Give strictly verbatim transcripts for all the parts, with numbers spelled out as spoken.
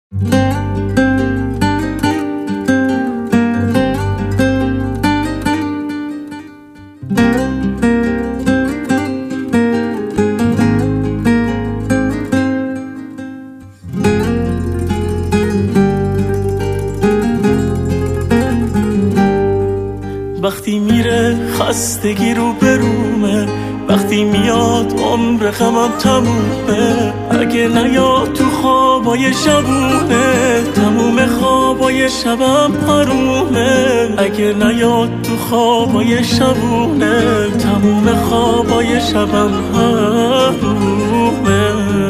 وقتی میره خستگی رو برومه، وقتی میاد عمر غمم تمومه. اگه نیاد تو خوابای شبونه، تموم خوابای شبم حرومه. اگه نیاد تو خوابای شبونه، تموم خوابای شبم حرومه.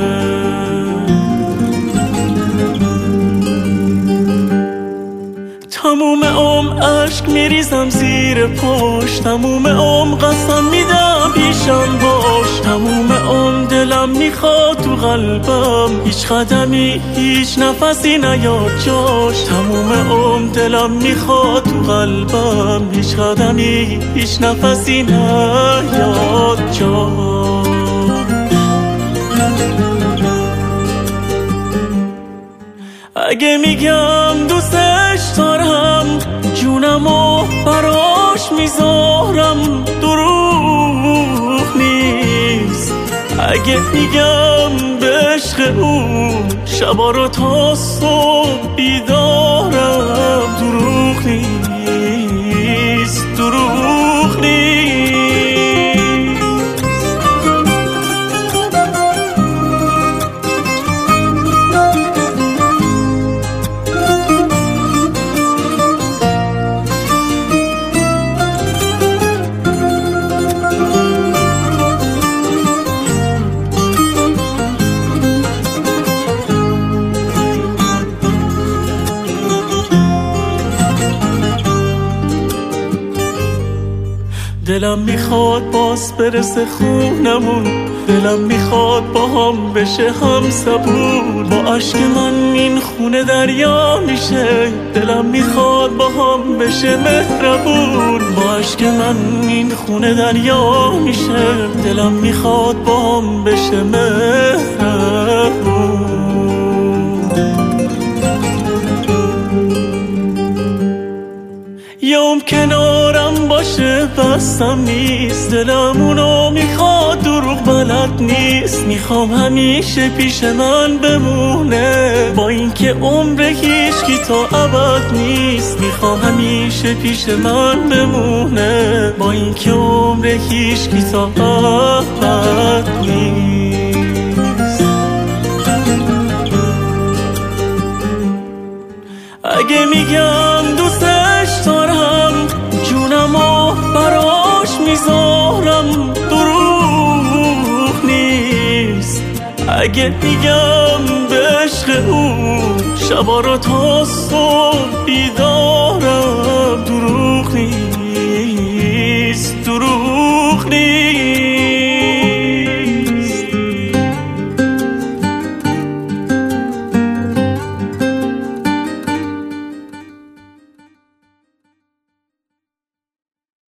تموم عمر عشق میریزم زیر پشت، تموم عمر قسم میدم پیشم باش. تموم عمر دلم میخواد تو قلبم هیچ قدمی هیچ نفسی نیاد جاش. تموم عمر دلم میخواد تو قلبم هیچ قدمی هیچ نفسی نیاد جاش. اگه میگم دوستش دارم، جونمو براش میذارم، دروغ نیست. اگه میگم به عشق او شبا رو تا صبح بیدارم، دروغ نیست، دروغ نیست. دلم میخواد باز برسه خونمون، دلم میخواد با هم بشه هم صبور. با عشق من این خونه دریا میشه، دلم میخواد با هم بشه مهربون. با عشق من این خونه دریا میشه، دلم میخواد با هم بشه مهربون. یوم کنارم باشه بستم نیست، دلم اونو میخواد دروغ بلد نیست. میخوام همیشه پیش من بمونه، با اینکه عمر هیچکی تا ابد نیست. میخوام همیشه پیش من بمونه، با اینکه عمر هیچکی تا ابد نیست. اگه میگم دوستش دارم، جونمو براش میذارم، دروغ نیست. اگه میگم به عشق او شبا رو تا صبح بیدارم،